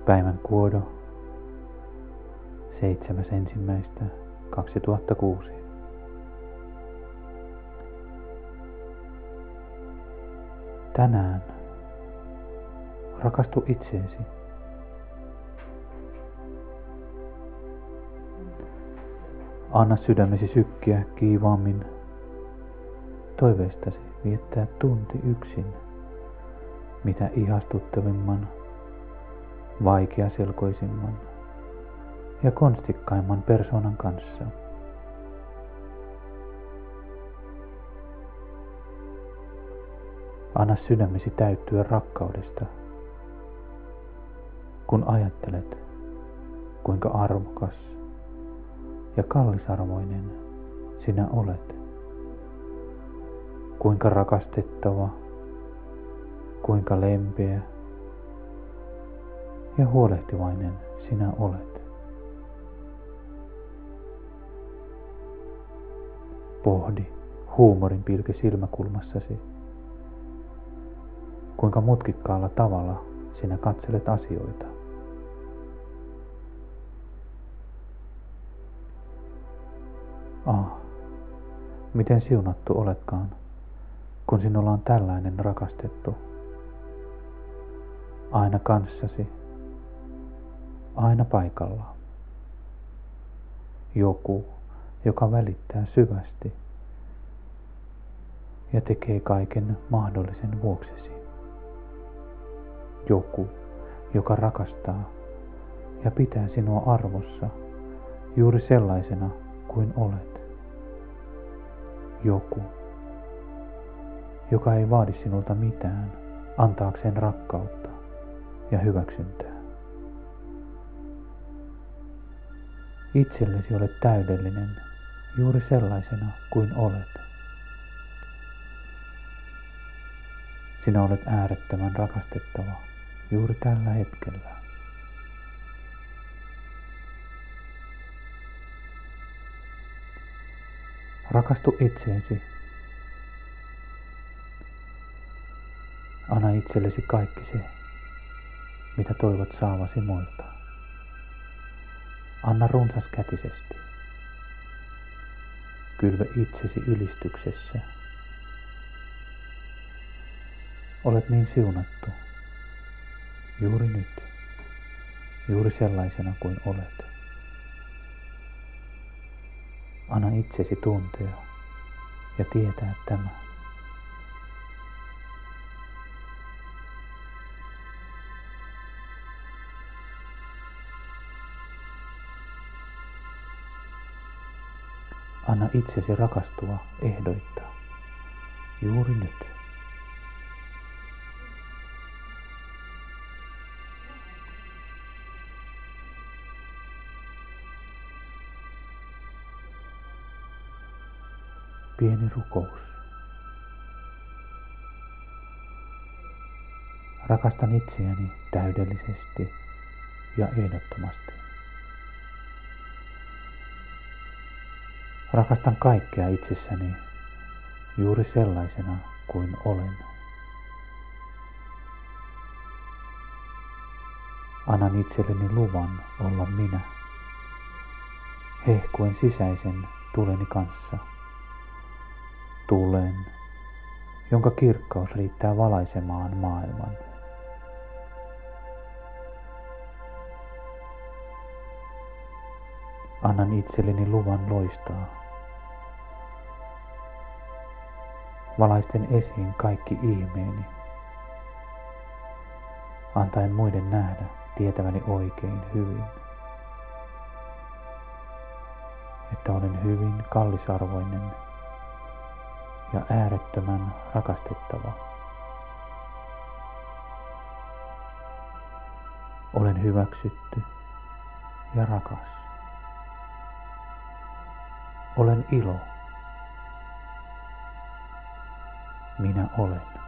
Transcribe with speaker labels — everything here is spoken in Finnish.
Speaker 1: Päivän kuodo 7.1.2006. Tänään rakastu itseesi. Anna sydämesi sykkiä kiivaammin toiveistasi viettää tunti yksin mitä ihastuttavimman, vaikeaselkoisimman ja konstikkaimman persoonan kanssa. Anna sydämesi täyttyä rakkaudesta, kun ajattelet, kuinka arvokas ja kallisarvoinen sinä olet, kuinka rakastettava, kuinka lempeä ja huolehtivainen sinä olet. Pohdi huumorin pilke silmäkulmassasi, kuinka mutkikkaalla tavalla sinä katselet asioita. Miten siunattu oletkaan, kun sinulla on tällainen rakastettu. Aina kanssasi, aina paikalla. Joku, joka välittää syvästi ja tekee kaiken mahdollisen vuoksesi. Joku, joka rakastaa ja pitää sinua arvossa juuri sellaisena kuin olet. Joku, joka ei vaadi sinulta mitään antaakseen rakkautta ja hyväksyntää. Itsellesi olet täydellinen juuri sellaisena kuin olet. Sinä olet äärettömän rakastettava juuri tällä hetkellä. Rakastu itseesi. Anna itsellesi kaikki se, mitä toivot saavasi muilta. Anna runsaskätisesti. Kylvä itsesi ylistyksessä. Olet niin siunattu. Juuri nyt. Juuri sellaisena kuin olet. Anna itsesi tuntea ja tietää tämä. Anna itsesi rakastua ehdoitta. Juuri nyt. Pieni rukous. Rakastan itseäni täydellisesti ja ehdottomasti. Rakastan kaikkea itsessäni juuri sellaisena kuin olen. Annan itselleni luvan olla minä, hehkuen sisäisen tuleni kanssa. Tulen, jonka kirkkaus riittää valaisemaan maailman. Annan itselleni luvan loistaa, valaisten esiin kaikki ihmeeni, antaen muiden nähdä tietäväni oikein hyvin, että olen hyvin kallisarvoinen ja äärettömän rakastettava. Olen hyväksytty ja rakas. Olen ilo. Minä olen.